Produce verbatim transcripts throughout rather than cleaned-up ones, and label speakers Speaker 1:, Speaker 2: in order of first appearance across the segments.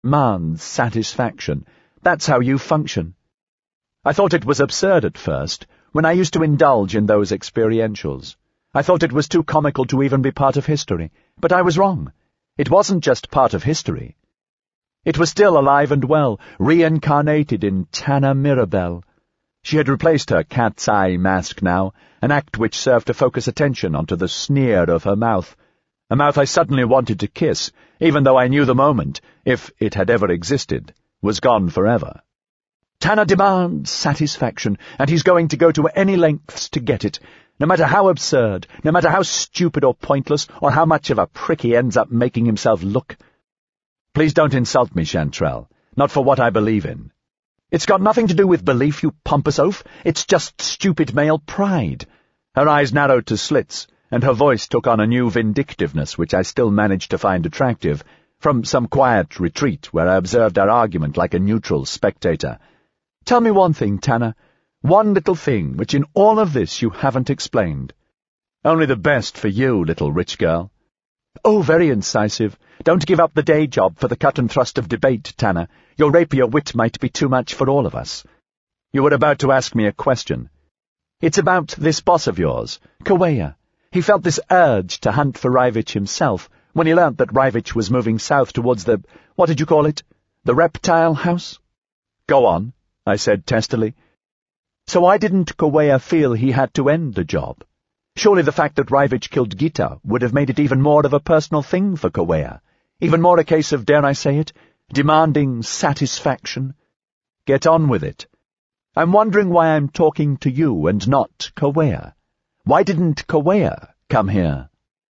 Speaker 1: Demands satisfaction. That's how you function. I thought it was absurd at first, when I used to indulge in those experientials. I thought it was too comical to even be part of history, but I was wrong. It wasn't just part of history. It was still alive and well, reincarnated in Tanner Mirabelle. She had replaced her cat's eye mask now, an act which served to focus attention onto the sneer of her mouth, a mouth I suddenly wanted to kiss, even though I knew the moment, if it had ever existed, was gone forever. Tanner demands satisfaction, and he's going to go to any lengths to get it, no matter how absurd, no matter how stupid or pointless, or how much of a prick he ends up making himself look. Please don't insult me, Chantrelle, not for what I believe in. It's got nothing to do with belief, you pompous oaf. It's just stupid male pride. Her eyes narrowed to slits, and her voice took on a new vindictiveness which I still managed to find attractive, from some quiet retreat where I observed our argument like a neutral spectator. Tell me one thing, Tanner, one little thing which in all of this you haven't explained. Only the best for you, little rich girl. Oh, very incisive. Don't give up the day job for the cut and thrust of debate, Tanner. Your rapier wit might be too much for all of us. You were about to ask me a question. It's about this boss of yours, Kaweya. He felt this urge to hunt for Rajvich himself when he learnt that Rajvich was moving south towards the, what did you call it? The reptile house? Go on, I said testily. So why didn't Kaweya feel he had to end the job? Surely the fact that Rajvich killed Gita would have made it even more of a personal thing for Kaweya, even more a case of, dare I say it, demanding satisfaction. Get on with it. I'm wondering why I'm talking to you and not Kaweya. Why didn't Kaweya come here?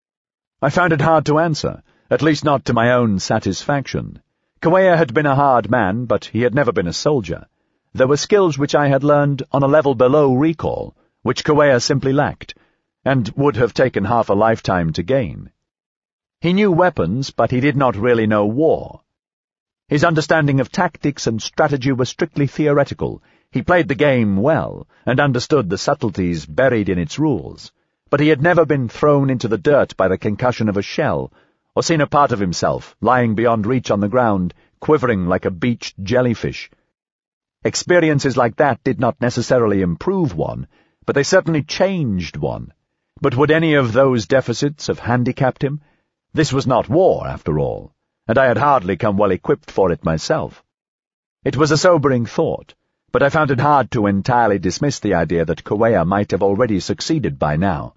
Speaker 1: I found it hard to answer, at least not to my own satisfaction. Kaweya had been a hard man, but he had never been a soldier. There were skills which I had learned on a level below recall, which Kaweya simply lacked, and would have taken half a lifetime to gain. He knew weapons, but he did not really know war. His understanding of tactics and strategy was strictly theoretical. He played the game well, and understood the subtleties buried in its rules, but he had never been thrown into the dirt by the concussion of a shell, or seen a part of himself lying beyond reach on the ground, quivering like a beached jellyfish. Experiences like that did not necessarily improve one, but they certainly changed one. But would any of those deficits have handicapped him? This was not war, after all, and I had hardly come well equipped for it myself. It was a sobering thought, but I found it hard to entirely dismiss the idea that Kaweya might have already succeeded by now.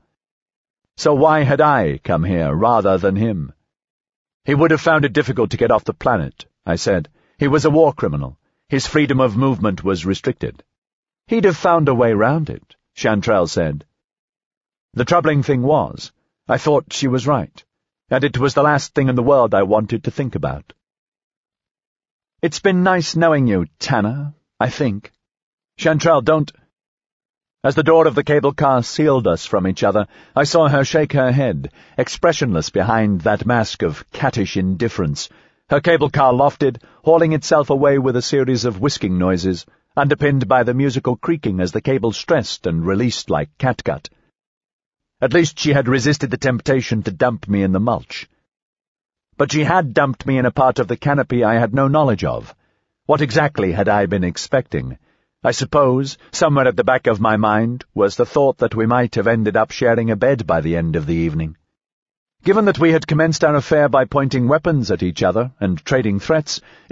Speaker 1: So why had I come here rather than him? He would have found it difficult to get off the planet, I said. He was a war criminal. His freedom of movement was restricted. He'd have found a way round it, Chantrelle said. The troubling thing was, I thought she was right, and it was the last thing in the world I wanted to think about. It's been nice knowing you, Tanner, I think. Chantrelle, don't... As the door of the cable car sealed us from each other, I saw her shake her head, expressionless behind that mask of cattish indifference. Her cable car lofted, hauling itself away with a series of whisking noises, underpinned by the musical creaking as the cable stressed and released like catgut. At least she had resisted the temptation to dump me in the mulch. But she had dumped me in a part of the canopy I had no knowledge of. What exactly had I been expecting? I suppose, somewhere at the back of my mind, was the thought that we might have ended up sharing a bed by the end of the evening. Given that we had commenced our affair by pointing weapons at each other and trading threats,